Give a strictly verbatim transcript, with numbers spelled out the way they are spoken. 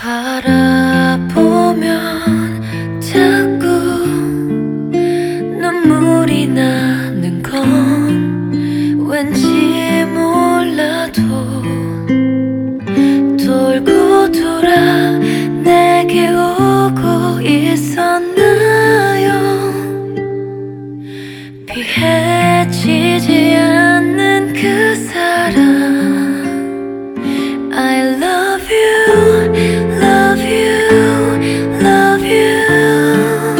바라보면 자꾸 눈물이 나는 건 왠지 몰라도 돌고 돌아 내게 오고 있었나요? 피해지지 않는 그